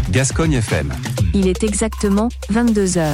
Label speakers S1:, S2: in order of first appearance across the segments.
S1: Gascogne FM.
S2: Il est exactement 22h.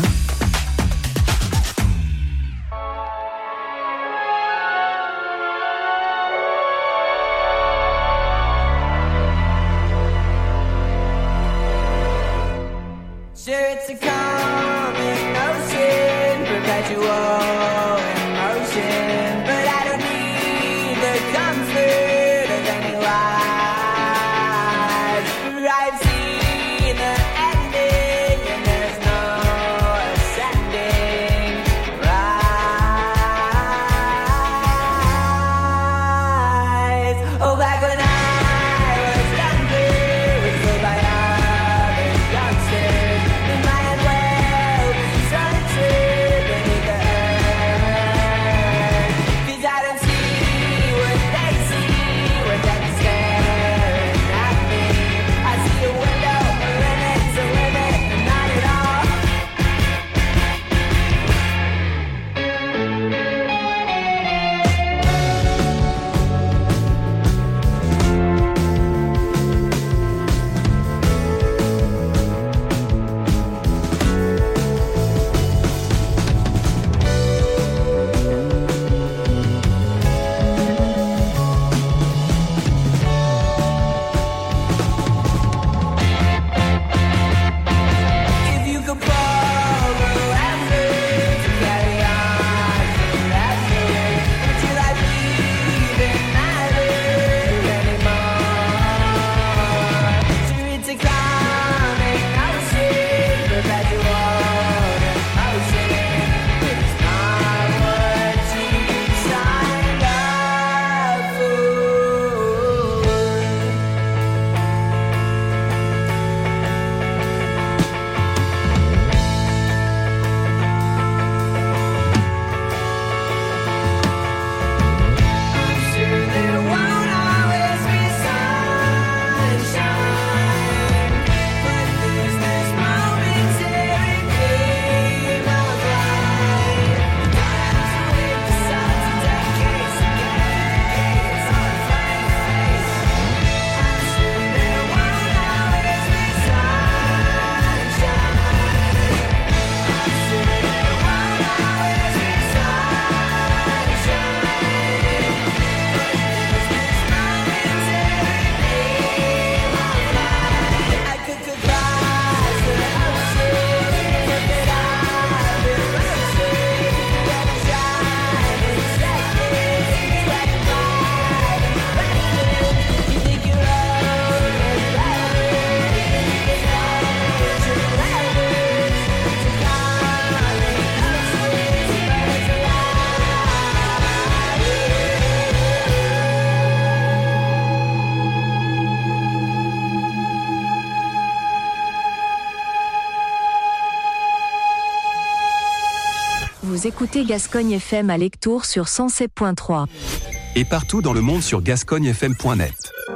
S2: Vous écoutez Gascogne FM à Lectoure sur 107.3.
S1: Et partout dans le monde sur gascognefm.net.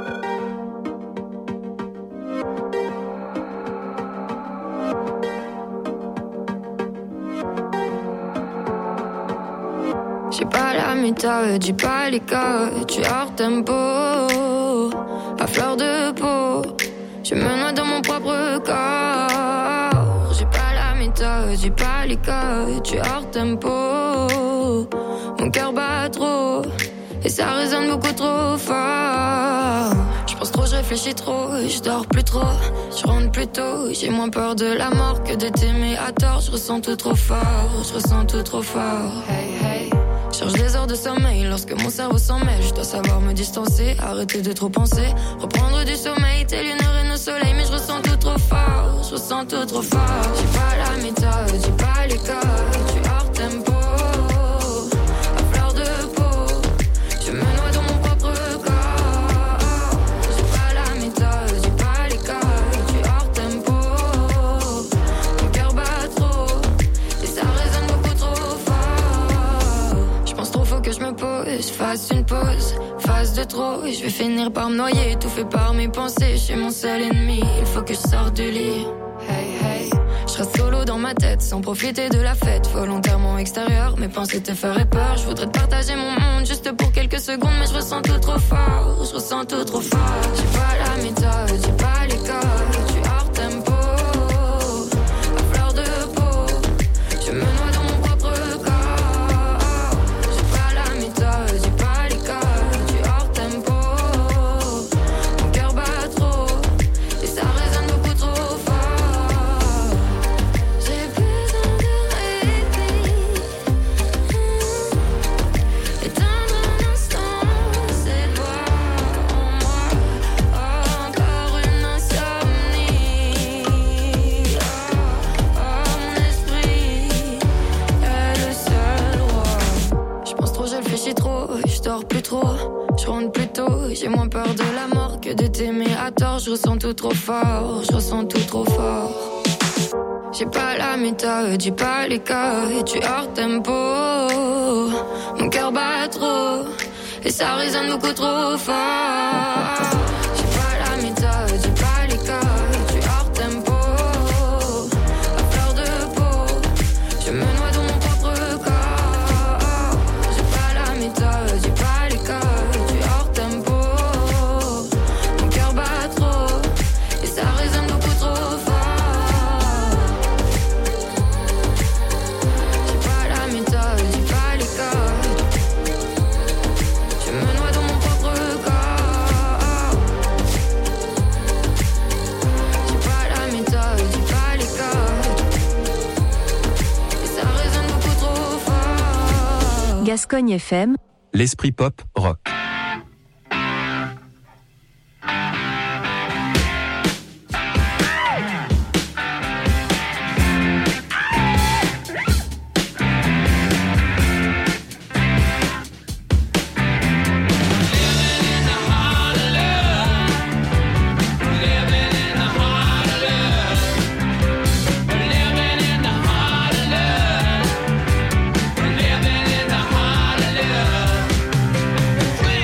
S3: J'ai pas la méthode, j'ai pas les codes, tu es hors tempo, à fleur de peau, je me noie dans mon propre corps. J'ai pas la méthode, j'ai pas les codes, tu es hors tempo, mon cœur bat trop, et ça résonne beaucoup trop fort. Je pense trop, je réfléchis trop, je dors plus trop, je rentre plus tôt, j'ai moins peur de la mort que de t'aimer à tort. Je ressens tout trop fort, je ressens tout trop fort. Hey, hey. Cherche des heures de sommeil lorsque mon cerveau s'en mêle. Je dois savoir me distancer, arrêter de trop penser, reprendre du sommeil, tel une reine au soleil. Mais je ressens tout trop fort, je ressens tout trop fort. J'ai pas la méthode, j'ai pas les codes, tu es hors tempo, à fleur de peau, je me noie dans mon propre corps. J'ai pas la méthode, j'ai pas les codes, tu es hors tempo, mon cœur bat trop, et ça résonne beaucoup trop fort. Je pense trop, faut que je me pose, fasse une pause, phase de trop, et je vais finir par me noyer, étouffé par mes pensées, je suis mon seul ennemi, il faut que je sorte du lit. Hey, hey. Je reste solo dans ma tête, sans profiter de la fête, volontairement extérieur, mes pensées te feraient peur. Je voudrais te partager mon monde juste pour quelques secondes, mais je ressens tout trop fort, je ressens tout trop fort. J'ai pas la méthode, j'ai pas les codes, tu es hors tempo, je dors plus trop, je rentre plus tôt. J'ai moins peur de la mort que de t'aimer à tort. Je ressens tout trop fort, je ressens tout trop fort. J'ai pas la méthode, j'ai pas les codes, tu hors tempo. Mon cœur bat trop, et ça résonne beaucoup trop fort. J'ai pas la méthode, j'ai pas les codes, tu hors tempo. À fleur de peau, je me noie dans mon propre corps. J'ai pas la méthode, j'ai pas les codes, tu hors tempo. Mon cœur bat trop, et ça résonne beaucoup trop fort.
S2: Gascogne FM,
S1: l'esprit pop rock.
S4: When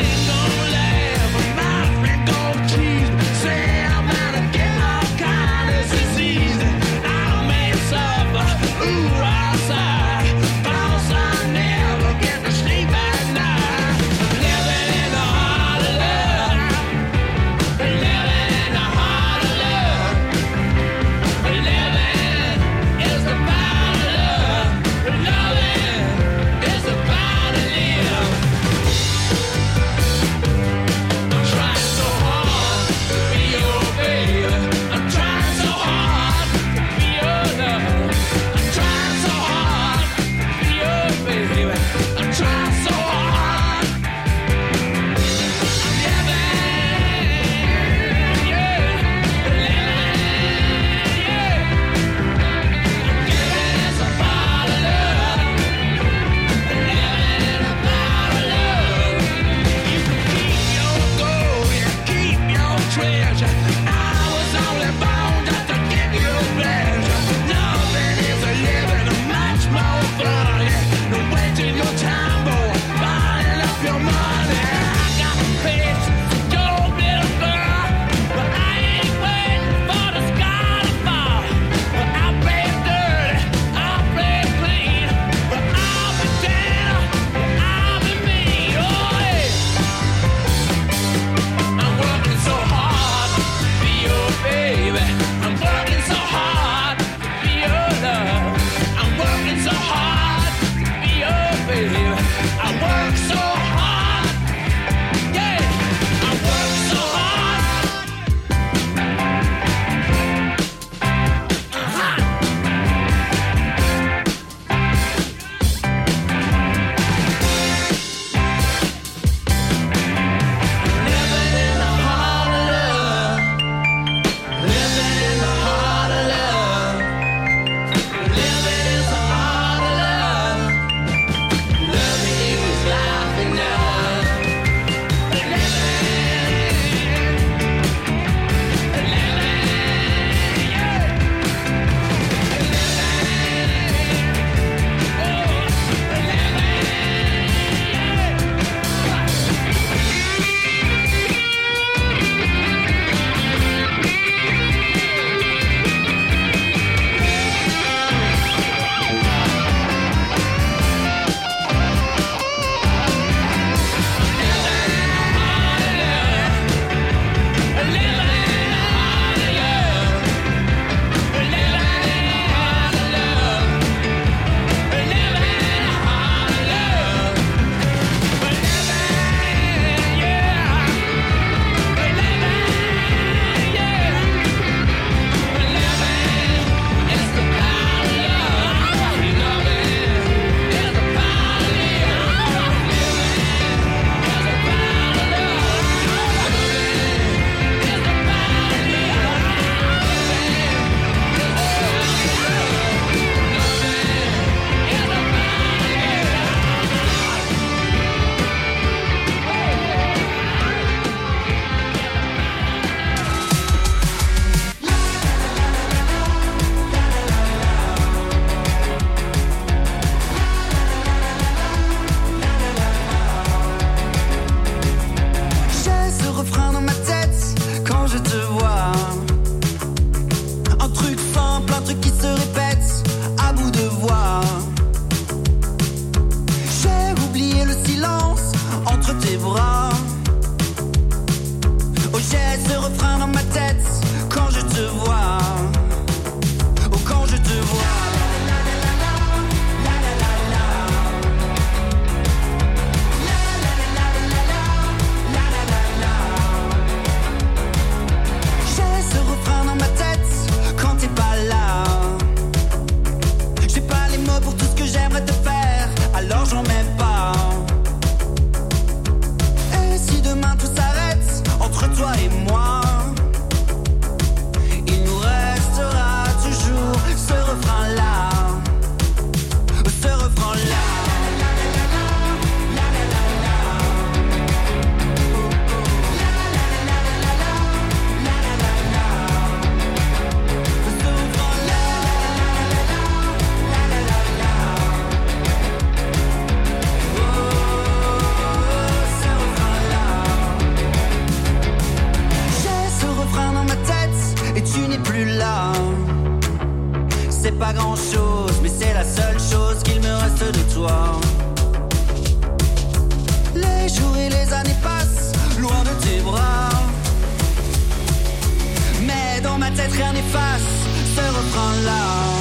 S4: fait rien n'efface ce refrain-là,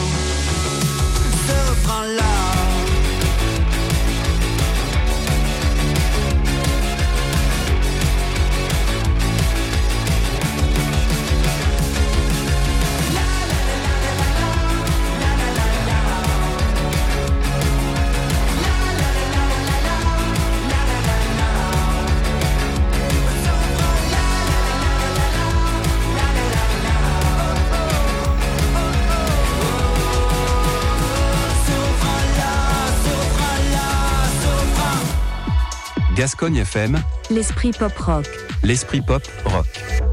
S4: ce refrain-là.
S1: Gascogne FM,
S2: l'esprit pop rock.
S1: L'esprit pop rock.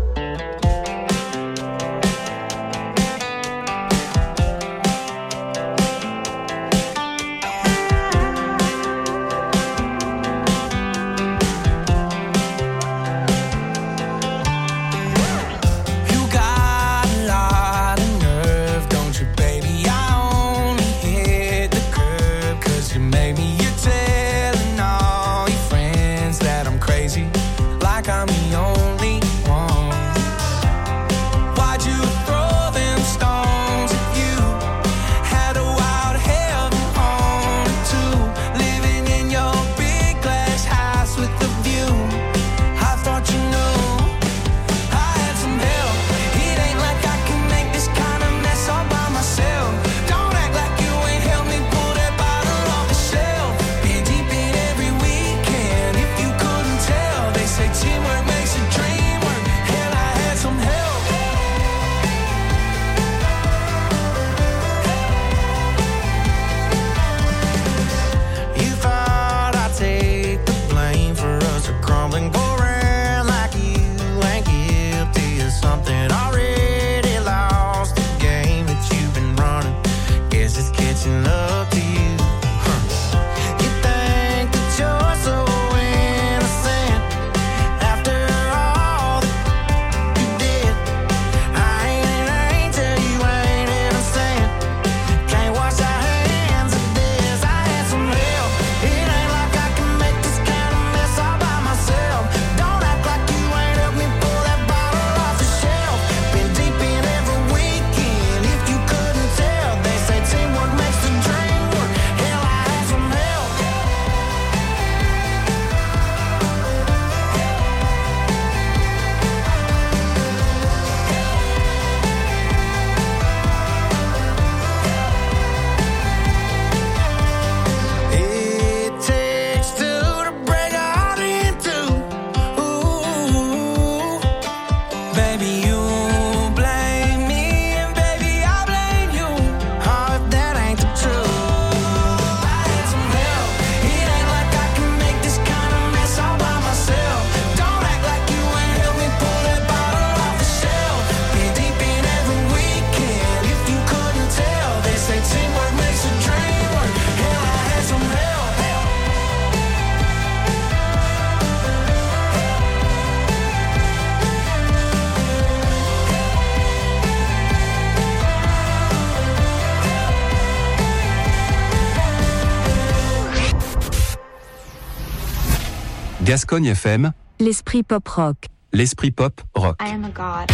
S1: Gascogne FM,
S2: l'esprit pop rock.
S1: L'esprit pop rock.
S5: I am a god.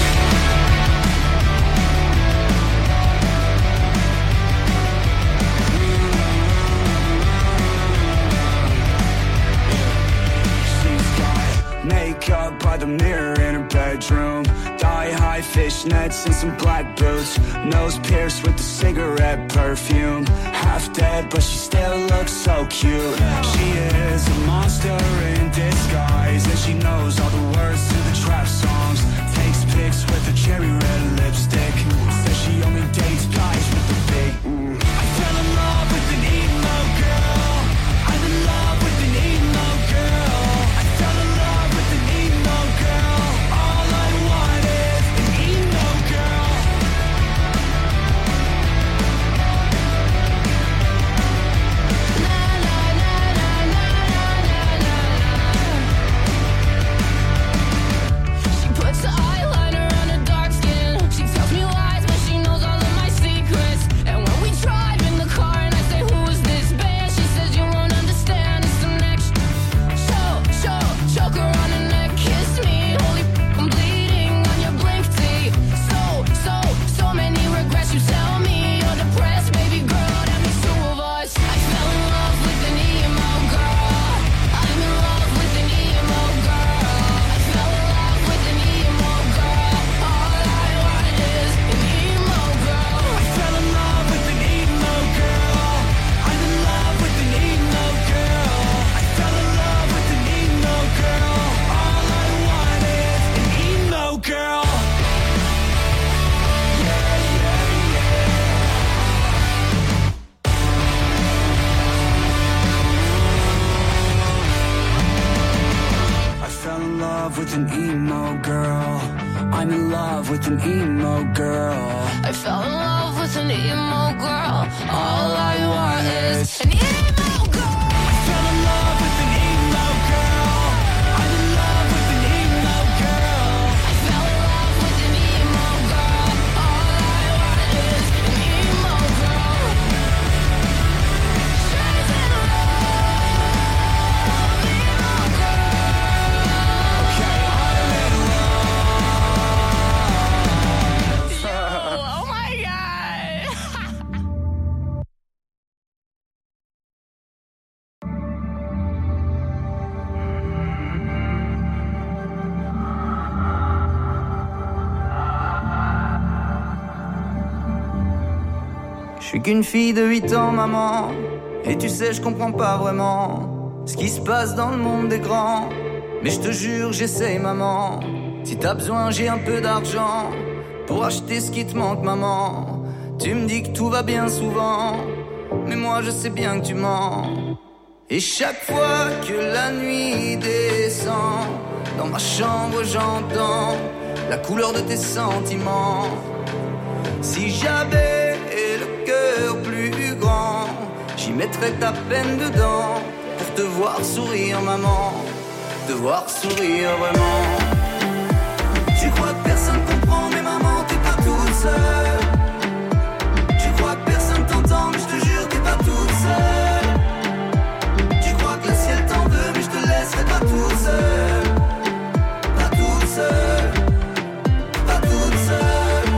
S6: Makeup by the mirror in her bedroom. Thigh-high fishnets and some black boots. Nose pierced with the cigarette perfume. Half dead but she still looks so cute. She is a monster in disguise, and she knows all the words to the trap songs. Takes pics with her cherry red lipstick. Says she only dates guys with the big I fell in love with an emo girl. I'm in love with an emo girl. I fell in love with an emo girl. All I want is an emo girl. La la la la la la la la. with an emo girl. I'm in love with an emo girl.
S3: I fell in love with an emo girl. All I want is an emo girl.
S6: I fell in love with an emo girl. I'm in love with an emo girl.
S3: I fell in love with an emo girl. All I want is an emo girl. She's in love, emo girl.
S6: Okay, I'm in love.
S3: Oh my god.
S4: Je suis qu'une fille de 8 ans, maman. Et tu sais, je comprends pas vraiment ce qui se passe dans le monde des grands. Mais je te jure, j'essaye, maman. Si t'as besoin, j'ai un peu d'argent pour acheter ce qui te manque, maman. Tu me dis que tout va bien souvent, mais moi je sais bien que tu mens. Et chaque fois que la nuit descend, dans ma chambre j'entends la couleur de tes sentiments. Si j'avais le cœur plus grand, j'y mettrais ta peine dedans pour te voir sourire, maman. Te voir sourire vraiment. Tu crois que personne comprend, mais maman, t'es pas toute seule. Tu crois que personne t'entend, mais je te jure, t'es pas toute seule. Tu crois que le ciel t'en veut, mais je te laisserai pas toute seule. Pas toute seule. Pas toute seule.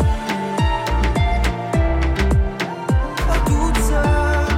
S4: Pas toute seule.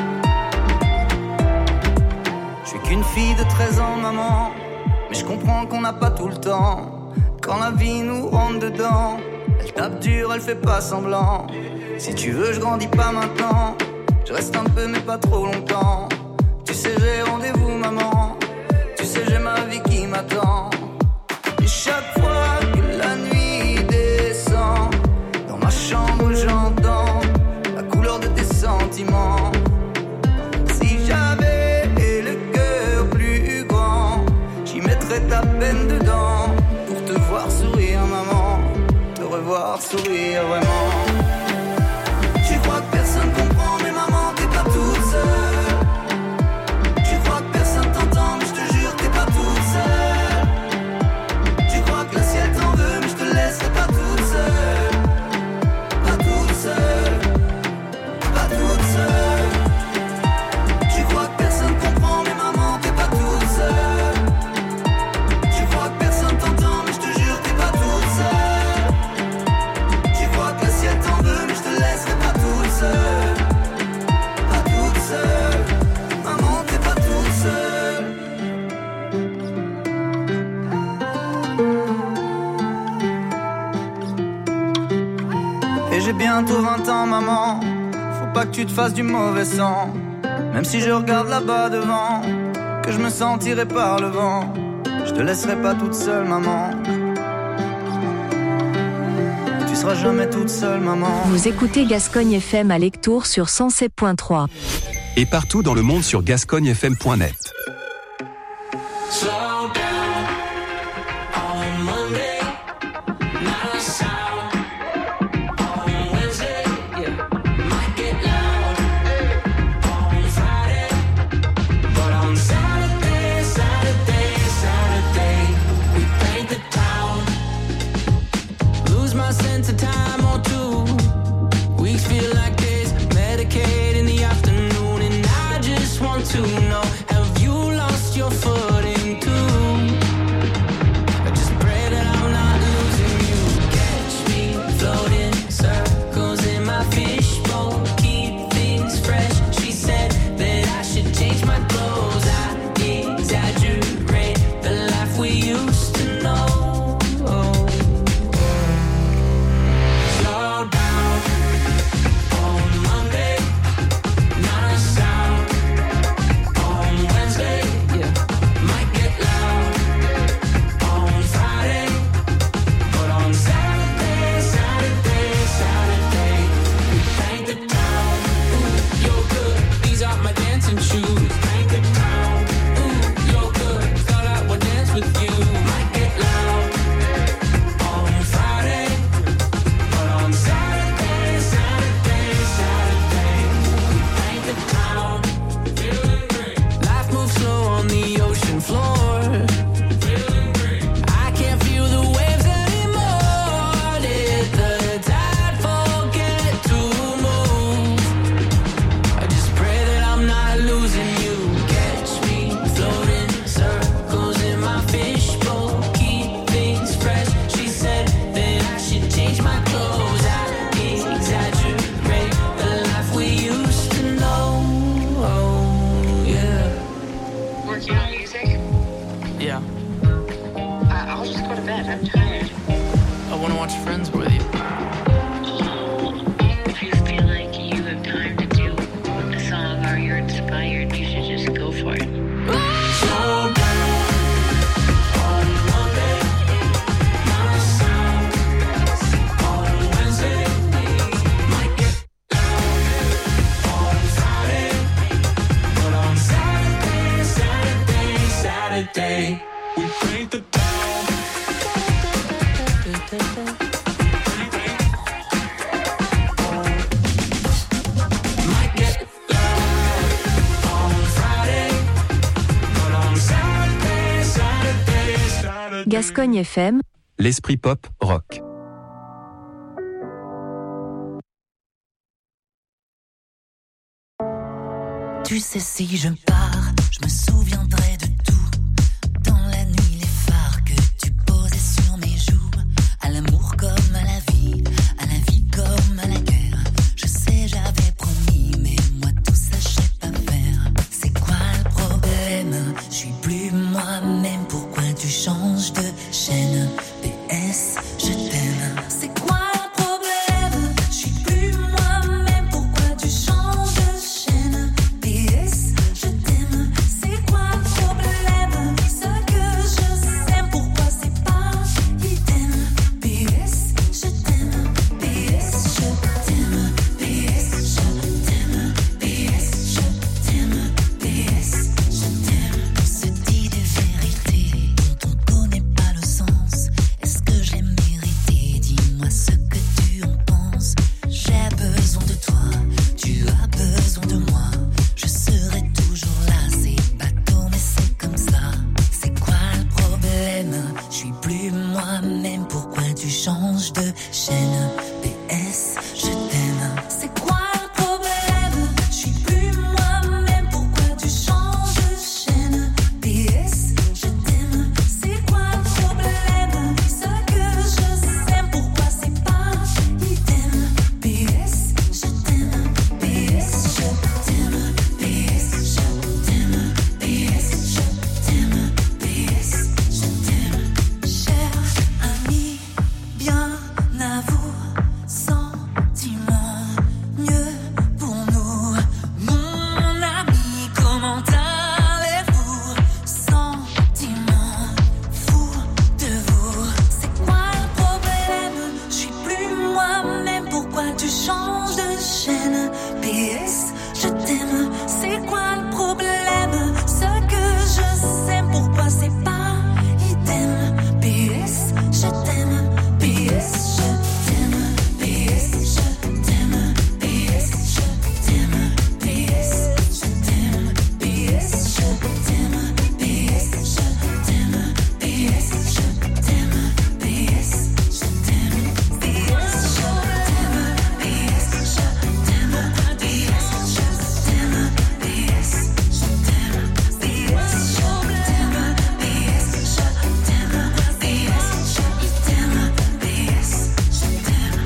S4: Je suis qu'une fille de 13 ans, maman. Mais je comprends qu'on n'a pas tout le temps. Quand la vie nous rentre dedans, elle tape dur, elle fait pas semblant. Si tu veux, je grandis pas maintenant. Je reste un peu, mais pas trop longtemps. Tu sais, j'ai rendez-vous, maman. Tu sais, j'ai ma vie qui m'attend. Et chaque fois que la nuit descend, dans ma chambre, j'entends la couleur de tes sentiments. Si j'avais le cœur plus grand, j'y mettrais ta peine dedans pour te voir sourire, maman. Te revoir sourire vraiment. Tu crois que personne comprend, mais maman, t'es pas toute seule. Tu crois que personne t'entend, mais je te jure, t'es pas toute seule. Tu crois que le ciel t'en veut, mais je te laisserai pas toute seule. Pas toute seule. Pas toute seule. Tu crois que personne comprend, mais maman, t'es pas toute seule. Tu crois que personne t'entend, mais je te jure, t'es pas toute seule. Tu crois que le ciel t'en veut, mais je te laisserai pas toute seule. Pas toute seule. Maman, t'es pas toute seule. Et j'ai bientôt 20 ans, maman. Faut pas que tu te fasses du mauvais sang. Même si je regarde là-bas devant, que je me sentirai par le vent. Je te laisserai pas toute seule, maman. Tu seras jamais toute seule, maman.
S2: Vous écoutez Gascogne FM à Lectoure sur 107.3.
S1: Et partout dans le monde sur gascognefm.net.
S5: Slow down on Monday, not a sound on Wednesday, might get loud on Friday, but on Saturday, we paint the town. Lose my sense of time or 2 weeks feel like days, Medicaid in the afternoon, and I just want to know, have you
S7: I'll just go to bed. I'm tired.
S5: I want to watch Friends with you.
S7: If you feel like you have time to do a song or you're inspired, you should just go for it.
S5: Saturday, we paint the town. Might get loud on Friday, but on Saturday.
S2: Gascogne FM,
S1: L'esprit pop rock.
S8: Tu sais, si je pars, je me souviendrai de tout. Dans la nuit, les phares que tu posais sur mes joues. À l'amour comme à la vie comme à la guerre. Je sais, j'avais promis, mais moi tout ça, je sais pas faire. C'est quoi le problème? Je suis plus moi-même, pourquoi tu changes de chaîne? PS, je t'aime. C'est quoi le problème? Je suis plus moi-même, pourquoi tu changes de chaîne? PS, je t'aime. C'est quoi le problème? Ce que je sais, pourquoi c'est pas idem? PS, je t'aime. PS, je t'aime. PS, je t'aime. PS, je t'aime. PS, je t'aime. On se dit des vérités dont on connaît pas le sens. Est-ce que je l'ai mérité? Dis-moi ce que tu en penses. J'ai besoin de toi, tu as besoin de moi. Je serai toujours là, c'est bateau mais c'est comme ça. C'est quoi le problème? Je suis plus moi-même, pourquoi tu changes de chaîne? PS, je t'aime. C'est quoi le problème? Je suis plus moi-même, pourquoi tu changes de chaîne? PS, je t'aime. C'est quoi le problème? Ce que je sais, pourquoi c'est pas idem? PS, je t'aime. PS, je t'aime. PS, je t'aime. PS, je t'aime. PS, je t'aime. Cher ami, bien à vous, sentiment mieux pour nous. Mon ami, comment allez-vous? Sentiment fou de vous. C'est quoi le problème? Je suis plus moi-même, pourquoi tu changes de chaîne? PS, je t'aime. C'est quoi le problème? Ce que je sais, pourquoi c'est pas idem? PS, je t'aime. PS, je t'aime. PS, je t'aime. PS, je t'aime. PS, je t'aime. PS, je t'aime. PS, je t'aime. PS, je t'aime. PS, je t'aime. PS, je t'aime. PS, je t'aime. PS, je t'aime. PS, je t'aime. PS, je t'aime. PS, je t'aime. PS, je t'aime. PS, je t'aime.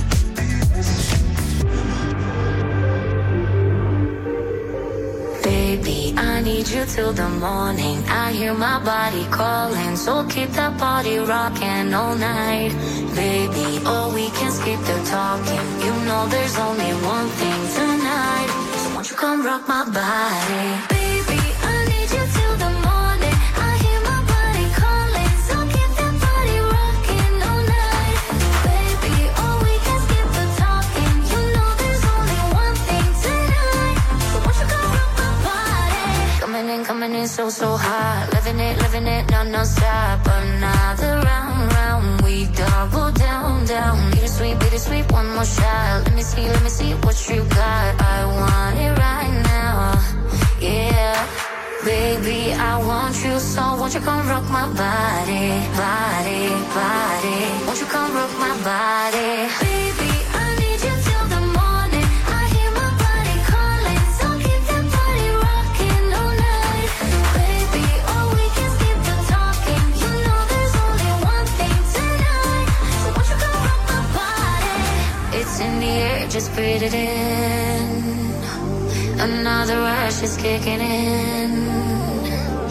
S3: Baby, I need you till the morning. I hear my body calling, so keep that body rocking all night. Baby, oh, we can skip the talking. You know there's only one thing tonight. So won't you come rock my body? Baby, I need you till the morning. I hear my body calling, so keep that body rocking all night. Baby, oh, we can skip the talking. You know there's only one thing tonight. So won't you come rock my body? Coming in so hot. Living it, no stop. Another round, we double down. Bittersweet, one more shot. Let me see what you got. I want it right now, yeah. Baby, I want you, so won't you come rock my body? Won't you come rock my body? Baby, I need you till the morning. I hear my body calling, so keep that body rocking all night. Baby, oh, we can skip the talking. You know there's only one thing tonight. So won't you come rock my body? It's in the air, just breathe it in. Another rush is kicking in.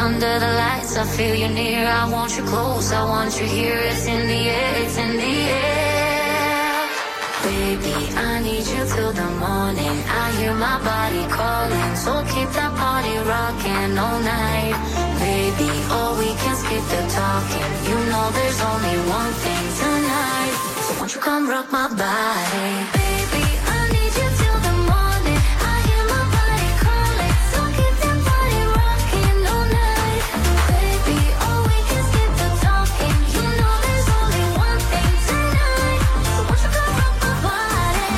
S3: under the lights, I feel you near. I want you close, I want you here. It's in the air, it's in the air. Baby, I need you till the morning. I hear my body calling, so keep that party rocking all night. Baby, oh, we can skip the talking. You know there's only one thing tonight. So won't you come rock my body? Baby, I need you till the morning. I hear my body calling, so keep that party rocking all night. Baby, oh, we can skip the talking. You know there's only one thing tonight. So won't you come rock my body?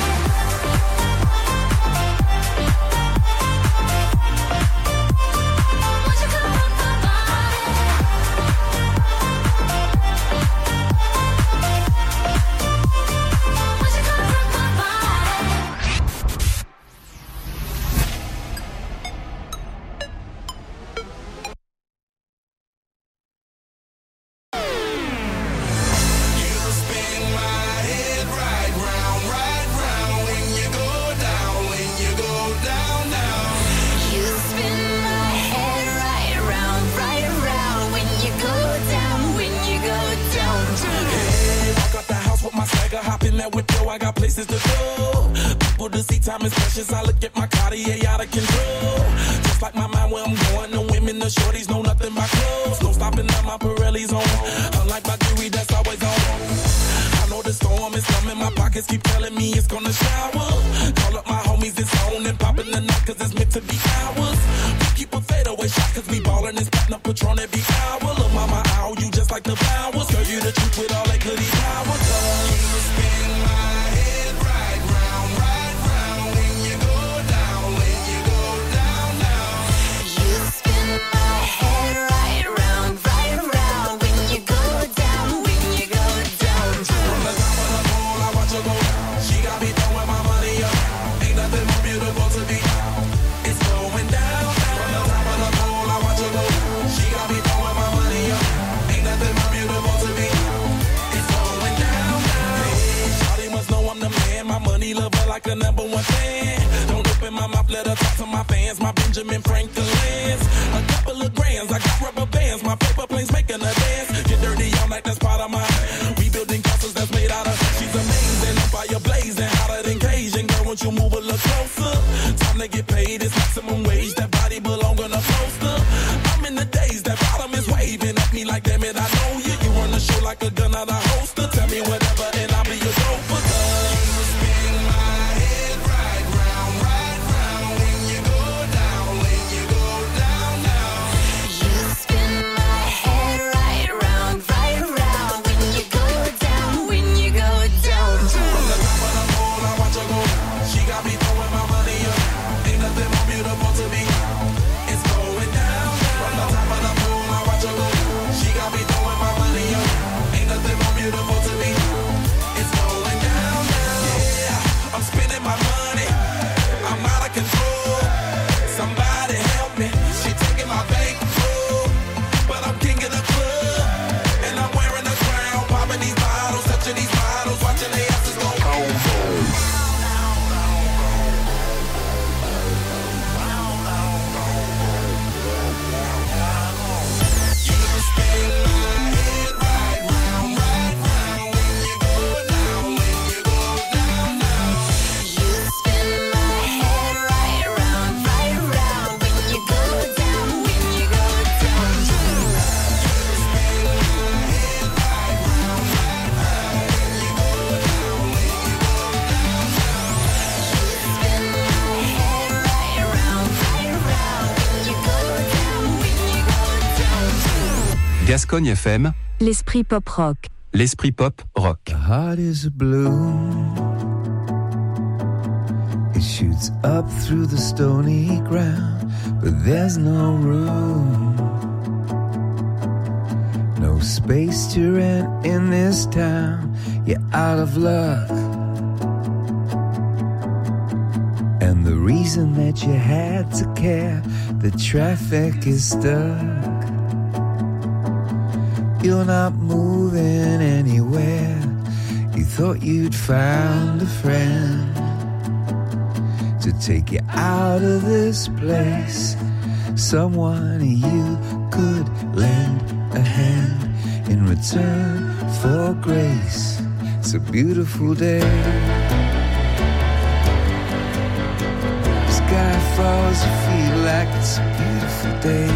S3: Won't you come rock my body? Won't you come rock my body? You spin my head right round, right around. When you go down, when you go down, down.
S9: Walk out the house with my swagger, hop in that whip, yo, I got places to go. People to see, time is precious. I look at my Cartier out of control. Just like my mind where I'm going, the women, the shorties know nothing but clothes. No stopping at my Pirelli's on. Unlike my jewelry, that's always on. I know the storm is coming, my pockets keep telling me it's gonna shower. Call up my homies, it's on and popping the night, cause it's meant to be ours. We keep a fadeaway shot, cause we ballin' and spittin' up Patron every hour. Look, mama, ow, you just like the flowers. Girl, you the truth with all that goodie power. Cause you spin my head right round, when you go down, when you go down, down.
S3: You spin my head right round, when you go down, when you go down,
S9: From the top of the pole, I watch her go down. She got me throwing my money up. Ain't nothing more beautiful to be. It's going down, down. From the top of the pole, I watch her go down. She got me throwing my money up. Ain't nothing more beautiful to be. It's going down, down. Hey, shawty must know I'm the man. My money lover like a number one fan. Don't open my mouth, let her talk to my fans. My Benjamin Franklin's. A couple of grands, I got rubber bands. My paper planes making a dance. Get dirty all night, that's part of my. We building castles that's made out of. She's amazing, on fire blazing, hotter than Cajun. Girl, won't you move a little closer? Time to get paid, it's maximum wage. That body belong on a poster. I'm in the days, that bottom is waving at me like, damn it, I know you. You run the show like a gun out of holster. Tell me whatever and I'll be your gopher. You spin my head right round, when you go down, when you go down, down.
S3: You spin my head right round, when you go down, when you go down,
S9: From the
S3: down.
S9: top of the pole, I watch her go down. She got me throwing my money up. Ain't nothing more beautiful to be. It's going down, down. From the top of the pole, I watch her go down. She got me throwing my money up. Ain't nothing more beautiful to be. It's going down, down. Yeah, I'm spending my money. I'm out of control. Somebody help me. She taking my bankroll, but I'm king of the club, and I'm wearing a crown, popping these bottles, touching these bottles, watching they asses go boom, boom. You spin my head right round, when you go down, when you go down, down.
S3: You spin my head right round, when you go down, when you go down, down. Spin my head right round, when you go down, when you go down, down.
S1: Gascogne FM,
S2: L'esprit pop rock.
S1: l'esprit pop rock.
S10: The heart is blue. It shoots up through the stony ground, but there's no room. No space to rent in this town. You're out of luck. And the reason that you had to care, the traffic is stuck. You're not moving anywhere. You thought you'd found a friend to take you out of this place, someone you could could lend a hand in return for grace. It's a beautiful day. Sky falls, you feel like it's a beautiful day.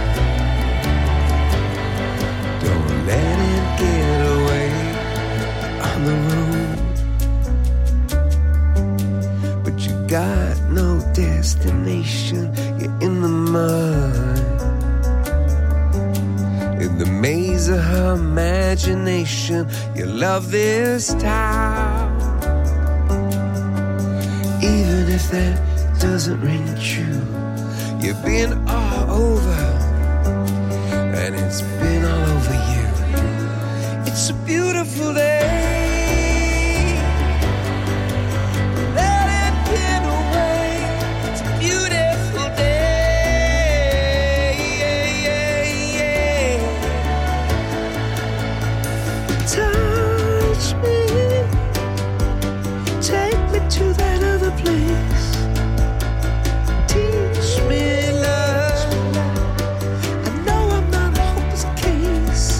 S10: Don't let it get away on the road. But you got no destination, you're in the mud, in the maze of her imagination. You love this town, even if that doesn't ring true. You've been all over, and it's been all over you. It's a beautiful day. Let it get away. It's a beautiful day. Touch me, take me to that other place. Teach me love. I know I'm not a hopeless case.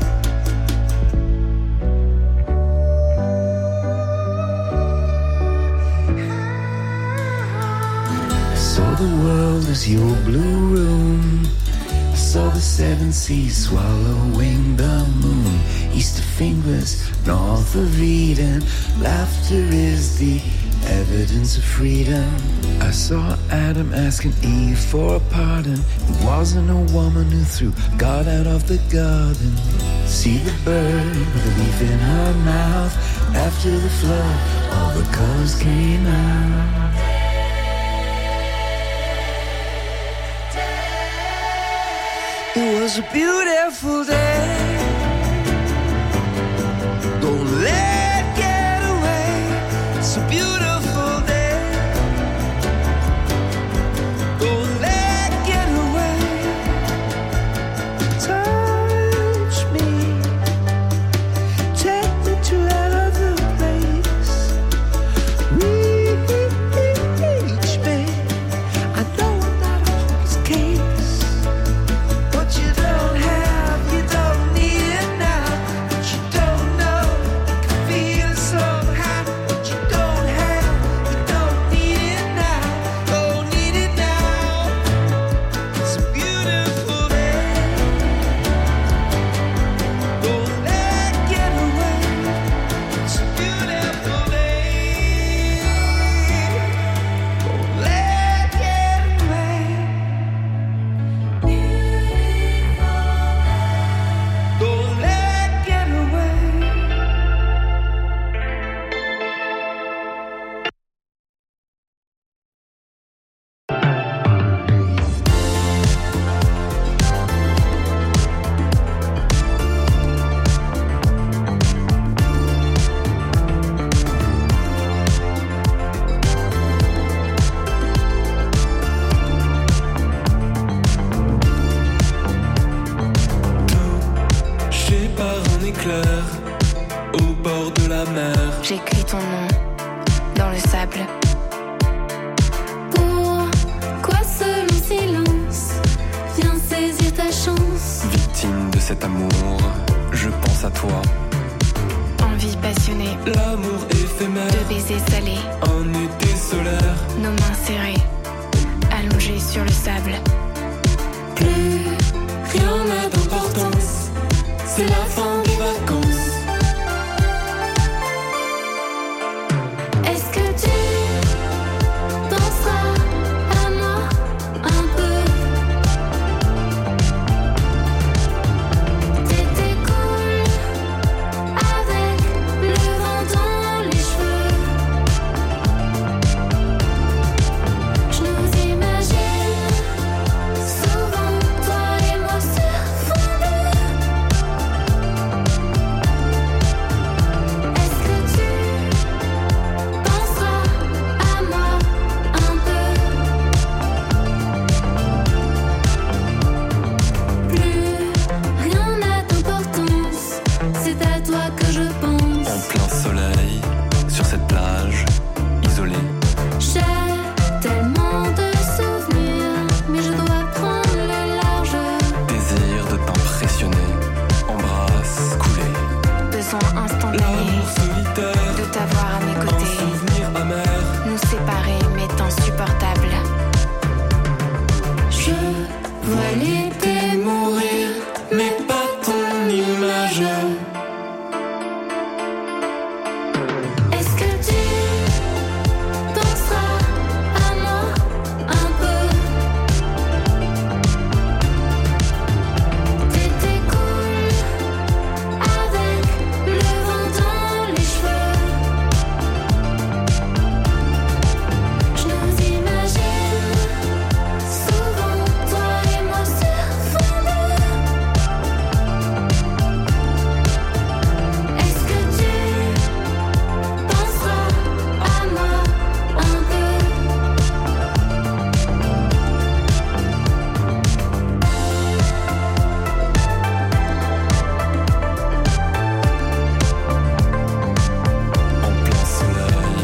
S10: I saw the world as your blue room. I saw the seven seas swallowing the moon. East of fingers, north of Eden. Laughter is the evidence of freedom. I saw Adam asking Eve for a pardon. It wasn't a woman who threw God out of the garden. See the bird with a leaf in her mouth. After the flood, all the colors came out. It was a beautiful day. Don't let it get away. It's a beautiful day. Don't let it get away. Touch me, take me to that other place. Reach me. I know I'm not a hopeless case. What you don't have, you don't need it now. What you don't know, you can feel it somehow. What you don't have, you don't need it now. Don't need it now. It's a beautiful day. Don't let it get away. It's a beautiful day. Don't let it get away. Don't let it get away.
S11: Touché par un éclair au bord de la mer.
S3: J'écris ton nom dans le sable. Pourquoi ce long silence? Viens saisir ta chance.
S11: Victime de cet amour, je pense à toi.
S3: Envie passionnée
S11: L'amour éphémère,
S3: de baisers salés.
S11: un été solaire.
S3: Nos mains serrées, allongées sur le sable.
S11: Plus rien n'a d'importance, c'est la fin des vacances.
S3: Est-ce que tu penseras à moi un peu? T'étais cool avec le vent dans les cheveux. Je nous imagine souvent, toi et moi sur fond bleu.
S11: terre.
S12: de t'avoir à mes côtés.
S11: Un souvenir amer.
S12: Nous séparer m'est insupportable.
S5: Je vois l'été mourir, mais pas ton image.
S12: Est-ce que tu penseras à moi un peu? T'étais cool avec le vent dans les cheveux. Je nous imagine souvent, toi et moi sur fond bleu. Est-ce que tu penseras à moi un peu?
S11: En plein soleil.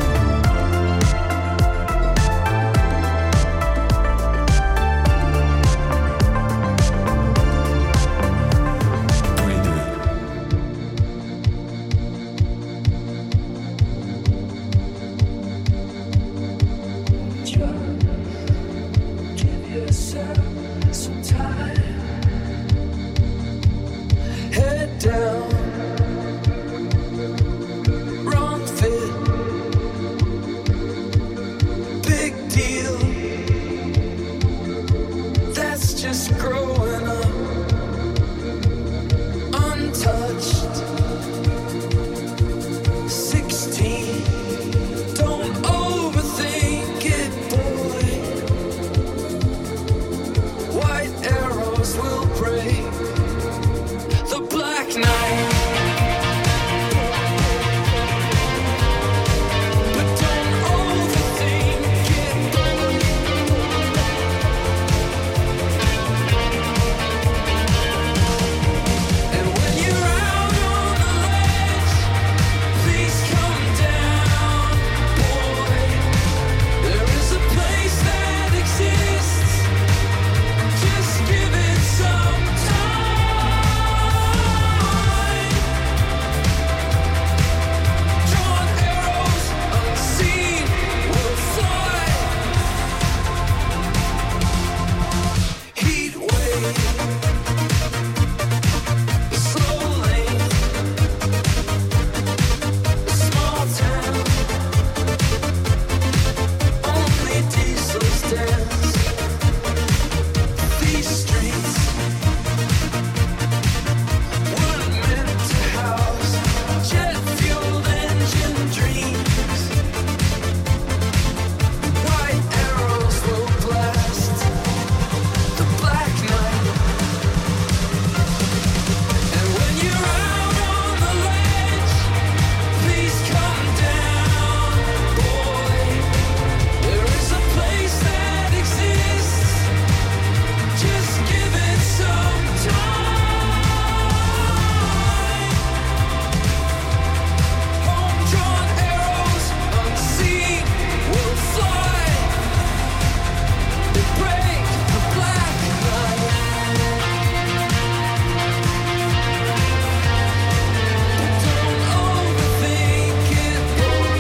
S11: Tous les deux.
S5: Give yourself some time. Head down, wrong fit, big deal. That's just growing up, untouched. 16, don't overthink it, boy. White arrows will break the black night. But don't overthink it, boy. And when you're out on the ledge, please come down, boy. There is a place that exists. Just give it some time. Drawn arrows unseen will fly. Heat wave, slow lane, small town. Only diesels dance. These streets weren't meant to house jet-fueled engine dreams. White arrows will blast the black night. And when you're out on the ledge, please come down, boy. There is a place that exists. Just give it some time. Home-drawn arrows unseen will fly. They break the black night. But don't overthink it, boy.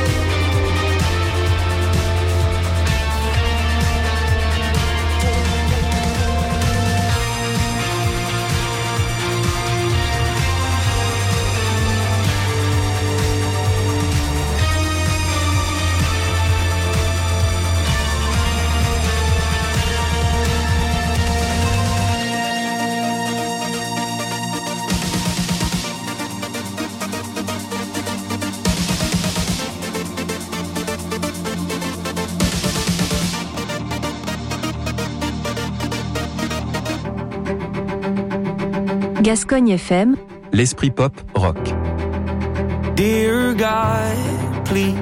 S2: Gascogne FM,
S1: l'esprit pop rock.
S11: Dear God, please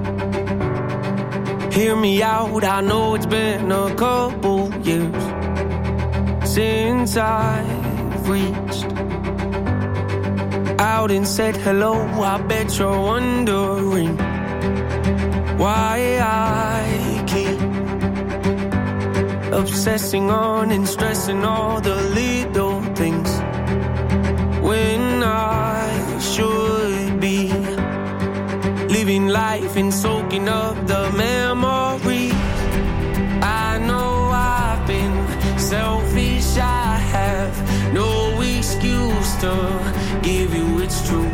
S11: hear me out. I know it's been a couple years since I've reached out and said hello. I bet you're wondering why I keep obsessing on and stressing all the little things when I should be and soaking up the memories. I know I've been selfish, I have no excuse to give you it's true.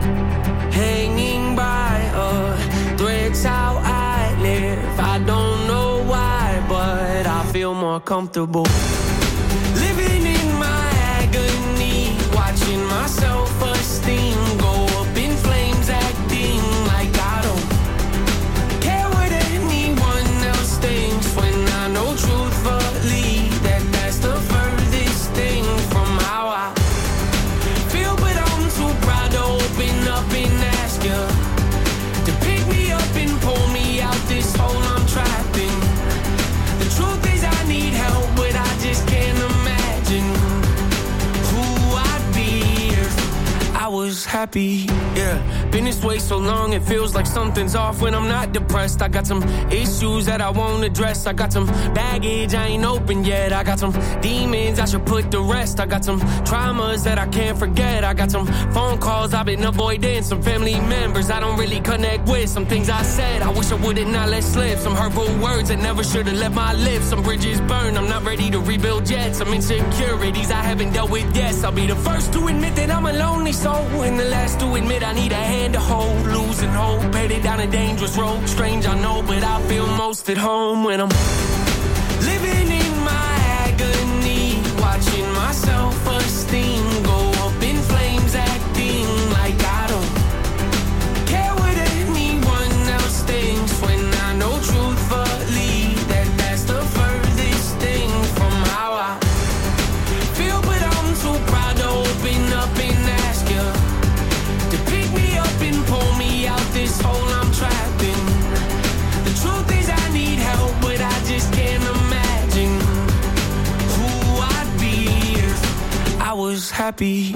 S11: Hanging by a thread's how I live. I don't know why, but I feel more comfortable living in my agony, watching my self-esteem go up in flames, acting like I don't care what anyone else thinks, when I know truthfully that that's the furthest thing from how I feel. But I'm too proud to open up and ask you to pick me up and pull me out this hole I'm trapped in. The truth is I need help, but I just can't imagine who I'd be if I was happy. Yeah, been this way so long it feels like something's off when I'm not depressed. I got some issues that I won't address. I got some baggage I ain't open yet. I got some demons I should put to rest. I got some traumas that I can't forget. I got some phone calls I've been avoiding, some family members I don't really connect with, some things I said I wish I would've not let slip, some hurtful words that never should've left my lips, some bridges burned I'm not ready to rebuild yet, some insecurities I haven't dealt with yet. I'll be the first to admit that I'm a lonely soul, and the last to admit I need a hand to hold. Losing hope, headed down a dangerous road. Strange I know, but I feel most at home when I'm living in my agony, watching my self-esteem go up in flames, acting like I don't care what anyone else thinks, when I know truthfully that that's the furthest thing from how I feel. But I'm too proud to open up and ask you to pick me up and pull me out this hole I'm trapped in. The truth is I need help, but I just can't imagine who I'd be if I was happy.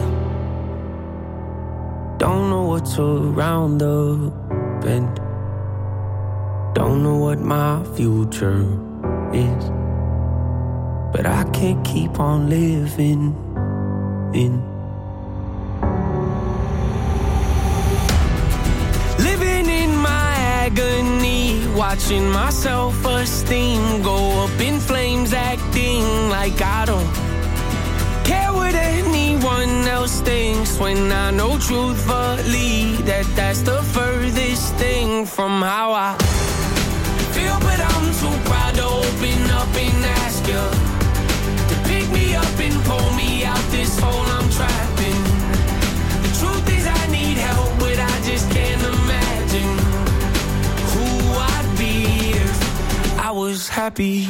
S11: Don't know what's around the bend, don't know what my future is, but I can't keep on living in. Living in my agony, watching my self-esteem go up in flames, acting like I don't care what anyone else thinks, when I know truthfully that that's the furthest thing from how I feel. But I'm too proud to open up and ask you to pick me up and pull me out this hole I'm trapped in. The truth is I need help, but I just can't imagine who I'd be if I was happy.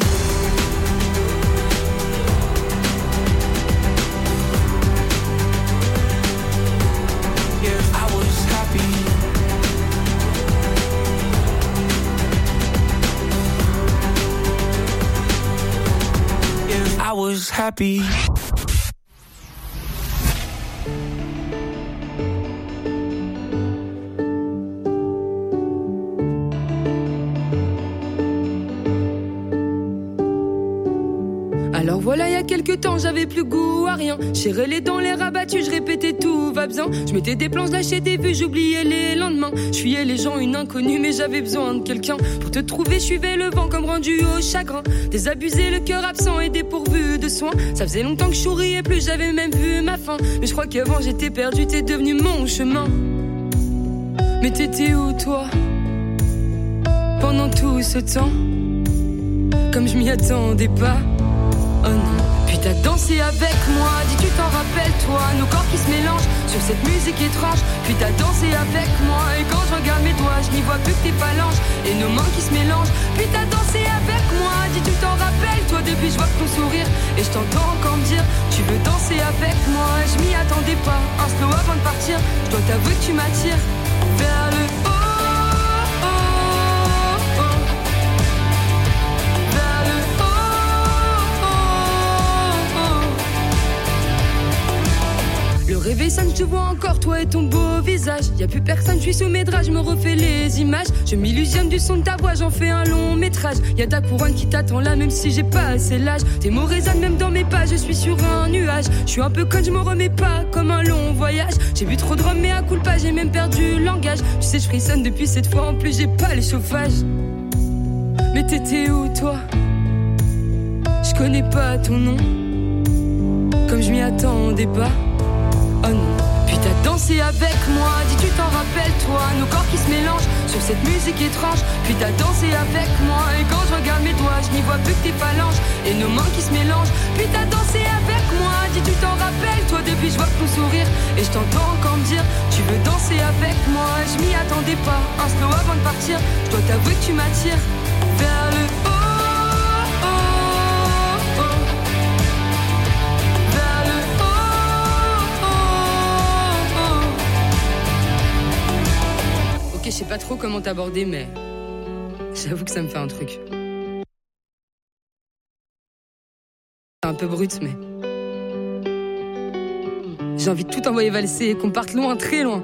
S11: If I was happy. If I was happy.
S13: Alors voilà, il y a quelques temps, j'avais plus goût à rien. Serrais les dents, les rabattus, je répétais tout va bien. Je mettais des plans, je lâchais des vues, j'oubliais les lendemains. Je fuyais les gens, une inconnue, mais j'avais besoin de quelqu'un. Pour te trouver, je suivais le vent comme rendu au chagrin. Désabusé, le cœur absent et dépourvu de soins. Ça faisait longtemps que je souriais plus, j'avais même vu ma fin. Mais je crois qu'avant j'étais perdu, t'es devenu mon chemin. Mais t'étais où toi pendant tout ce temps? Comme je m'y attendais pas. Oh non. Puis t'as dansé avec moi, dis tu t'en rappelles toi, nos corps qui se mélangent sur cette musique étrange. Puis t'as dansé avec moi, et quand je regarde mes doigts, je n'y vois plus que tes phalanges et nos mains qui se mélangent. Puis t'as dansé avec moi, dis tu t'en rappelles toi, depuis je vois que ton sourire. Et je t'entends encore me dire, tu veux danser avec moi. Je m'y attendais pas, un slow avant de partir. Je dois t'avouer que tu m'attires vers le haut. Le réveil sonne, je te vois encore, toi et ton beau visage. Y'a plus personne, je suis sous mes draps, je me refais les images. Je m'illusionne du son de ta voix, j'en fais un long métrage. Y'a ta couronne qui t'attend là, même si j'ai pas assez l'âge. Tes mots résonnent même dans mes pas, je suis sur un nuage. Je suis un peu conne, je me remets pas comme un long voyage. J'ai bu trop de rhum mais à culpa j'ai même perdu le langage. Tu sais je frissonne depuis cette fois, en plus j'ai pas le chauffage. Mais t'étais où toi? Je connais pas ton nom, comme je m'y attendais pas. Oh non. Puis t'as dansé avec moi, dis tu t'en rappelles toi, nos corps qui se mélangent sur cette musique étrange. Puis t'as dansé avec moi, et quand je regarde mes doigts, je n'y vois plus que tes phalanges et nos mains qui se mélangent. Puis t'as dansé avec moi, dis tu t'en rappelles toi, depuis je vois ton sourire et je t'entends encore me dire tu veux danser avec moi. Je m'y attendais pas, un slow avant de partir, je dois t'avouer que tu m'attires vers le haut. Je sais pas trop comment t'aborder, mais j'avoue que ça me fait un truc. C'est un peu brut, mais j'ai envie de tout envoyer valser et qu'on parte loin, très loin.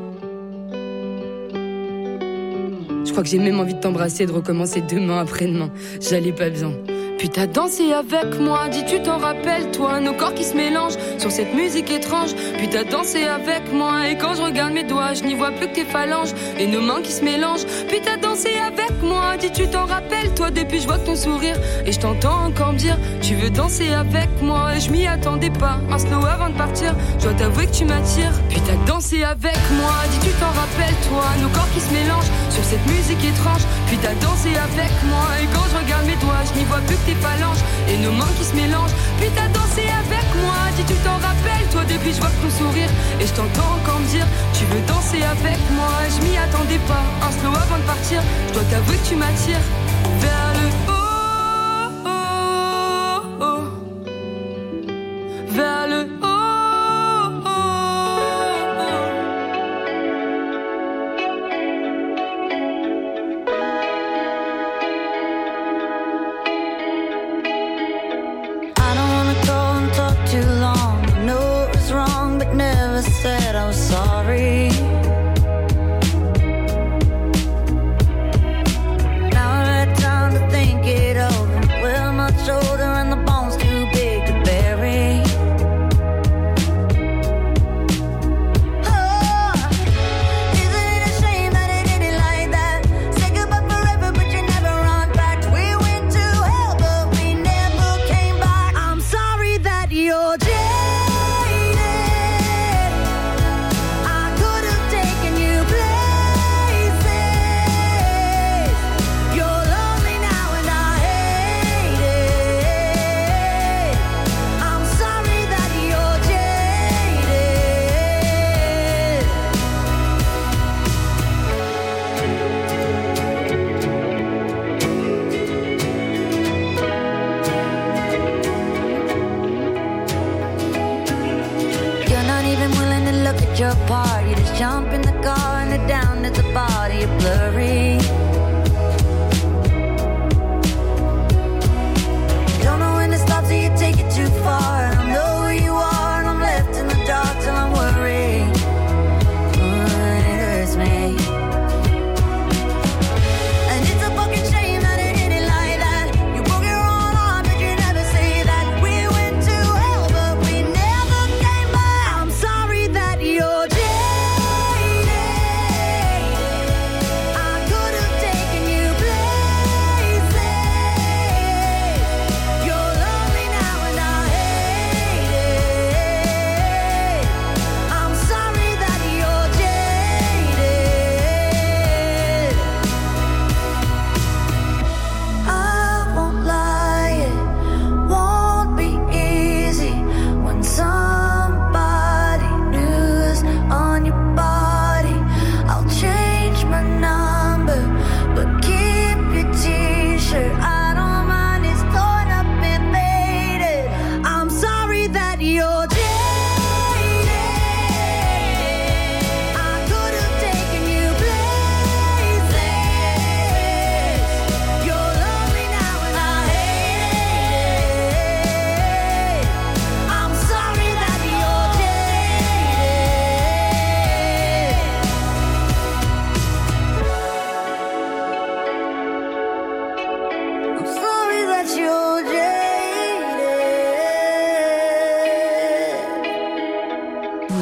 S13: Je crois que j'ai même envie de t'embrasser et de recommencer demain après-demain. J'allais pas bien. Puis t'as dansé avec moi, dis tu t'en rappelles toi, nos corps qui se mélangent sur cette musique étrange. Puis t'as dansé avec moi et quand je regarde mes doigts, je n'y vois plus que tes phalanges et nos mains qui se mélangent. Puis t'as dansé avec moi, dis tu t'en rappelles toi, depuis je vois ton sourire et je t'entends encore me dire tu veux danser avec moi. Et je m'y attendais pas, un slow avant de partir, je dois t'avouer que tu m'attires. Puis t'as dansé avec moi, dis tu t'en rappelles toi, nos corps qui se mélangent sur cette musique étrange. Puis t'as dansé avec moi et quand je regarde mes doigts, je n'y vois plus que tes phalanges et nos mains qui se mélangent. Puis t'as dansé avec moi, dis tu t'en rappelles toi, depuis je vois ton sourire et je t'entends encore me dire tu veux danser avec moi. Je m'y attendais pas, un slow avant de partir, je dois t'avouer que tu m'attires vers le haut, vers le haut.
S14: Too long, I know it was wrong, but never said I was sorry. Now I've had time to think it over. Well, my shoulder and the bones too big to bury. Oh, isn't it a shame that it ended like that? Say goodbye forever, but you never run back. We went to hell, but we never came back. I'm sorry that you're jaded. I could have taken you places. You're lonely now and I hate it. I'm sorry that you're You're not even willing to look at your part. You just jump in the car and head down to the body. You're blurry. Don't know when to stop, so you take it too far. I don't know who you are, and I'm left in the dark till I'm worried. And it hurts me. And it's a fucking shame that it ended like that. You broke your own heart, but you never say that. We went to hell, but we never came back. I'm sorry that you're jaded. I could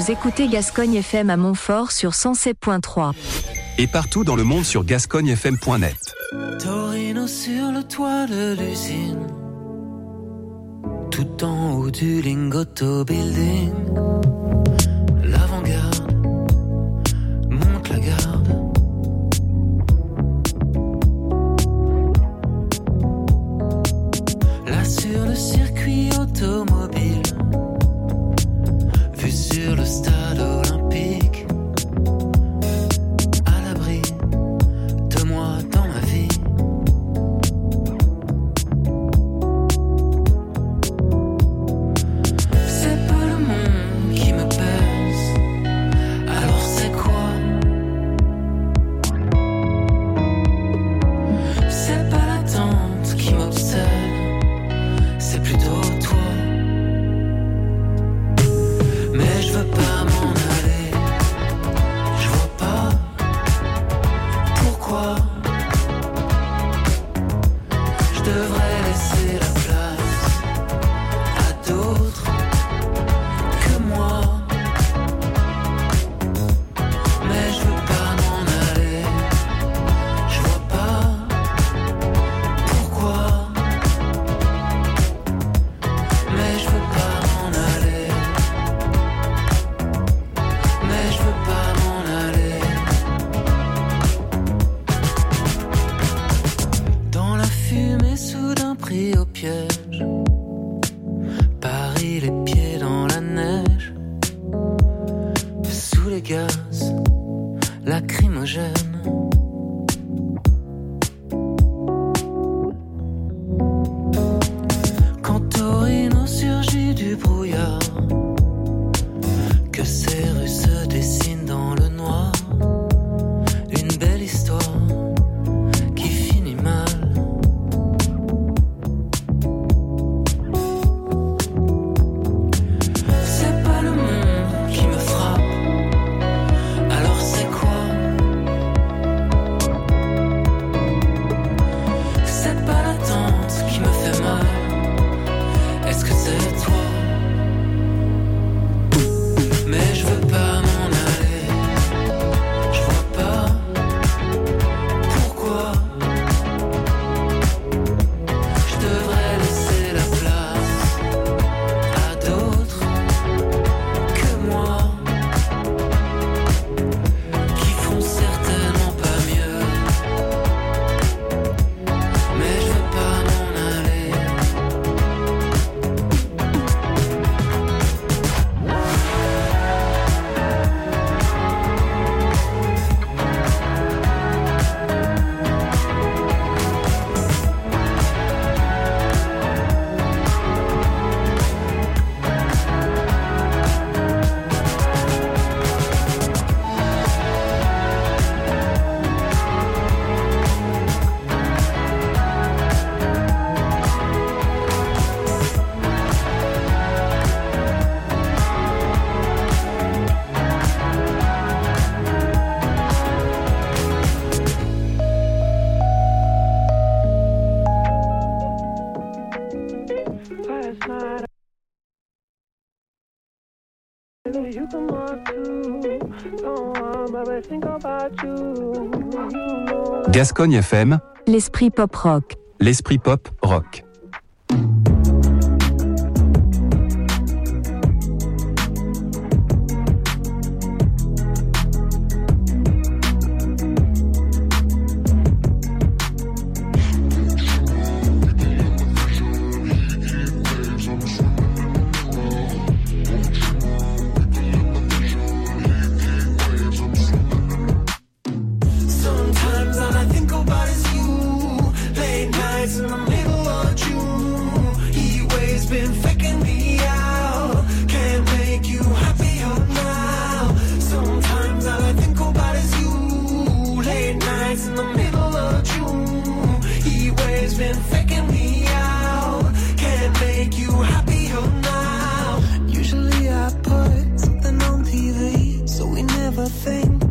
S2: Vous écoutez Gascogne FM à Montfort sur 107.3.
S1: Et partout dans le monde sur gascognefm.net.
S11: Torino sur le toit de l'usine, tout en haut du Lingotto Building. L'avant-garde monte la garde. Là sur le circuit automobile, vue sur le stade olympique, à l'abri de moi dans ma vie. C'est pas le monde qui me pèse, alors c'est quoi? C'est pas l'attente qui m'obsède, c'est plutôt toi. Mais je veux pas m'en aller, je vois pas pourquoi je devrais laisser la place à d'autres que moi. Mais je veux pas m'en aller, je vois pas pourquoi. Mais je veux pas m'en aller, mais je veux pas m'en aller. Dans la fumée, soudain pris au piège, Paris les pieds dans la neige, sous les gaz lacrymogènes. Quand Torino surgit du brouillard, que ces rues se dessinent dans le noir, une belle histoire qui finit mal. C'est pas le monde qui me frappe, alors c'est quoi? C'est pas l'attente qui me fait mal, est-ce que c'est toi? Mais je veux pas m'en aller, je vois pas pourquoi je devrais laisser la place à d'autres que moi, qui font certainement pas mieux. Mais je veux pas m'en aller.
S5: Last night I knew you come on too. Don't I think about you. You know
S1: Gascogne FM,
S2: L'esprit pop rock.
S1: l'esprit pop rock.
S5: sometimes all I think about is you. Late nights in the middle of June. Heat waves been faking me out. Can't make you happier now. Sometimes all I think about is you. Late nights in the middle of June. Heat waves been faking me out. Can't make you happier now.
S11: Usually I put something on TV, so we never think